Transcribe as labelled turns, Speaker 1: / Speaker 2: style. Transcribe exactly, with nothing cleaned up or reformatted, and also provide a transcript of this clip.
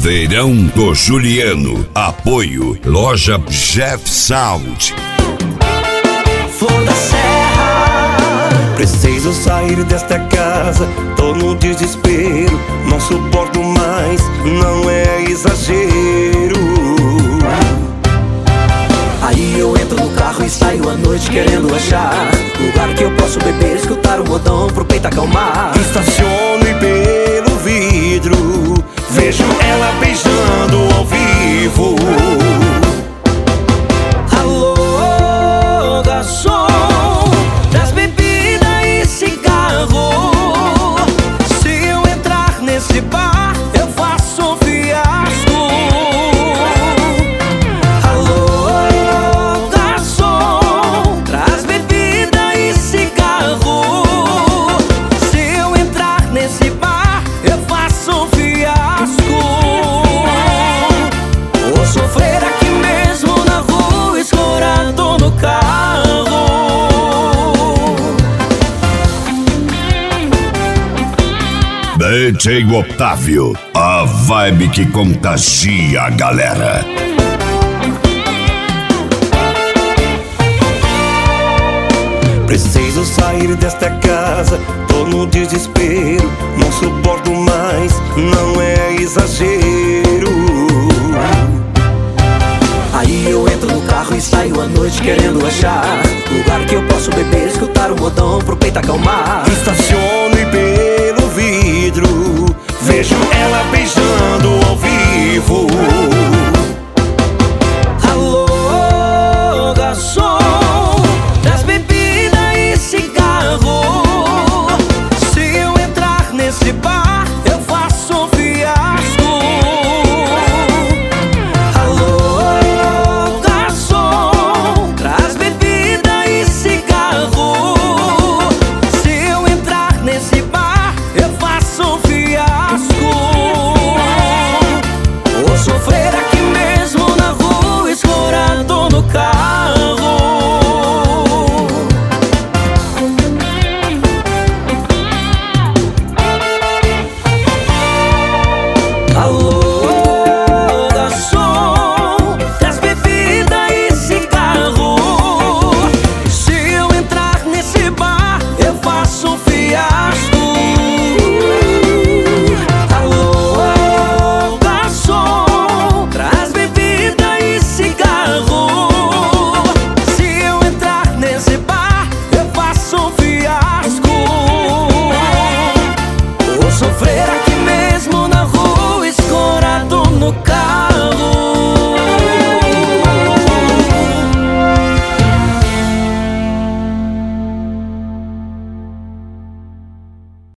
Speaker 1: Verão do Juliano. Apoio Loja Jeff Sound.
Speaker 2: Flor da Serra. Preciso sair desta casa, tô no desespero, não suporto mais, não é exagero. Aí eu entro no carro e saio à noite querendo achar lugar que eu posso beber, escutar o modão pro peito acalmar. Estaciono e pelo vidro vejo ela beijando ao vivo. Alô, garçom, das bebidas e cigarro. Se eu entrar nesse bar, eu faço um fiasco. Alô, garçom, traz bebida e cigarro. Se eu entrar nesse bar, eu faço um fiasco. Vou sofrer aqui mesmo na rua, escorado no carro.
Speaker 1: D J Otávio, a vibe que contagia a galera.
Speaker 2: Preciso sair desta casa, tô no desespero, não suporto mais, não é exagero. Aí eu entro no carro e saio à noite querendo achar lugar que eu posso beber, escutar o modão pro peito acalmar. Estaciono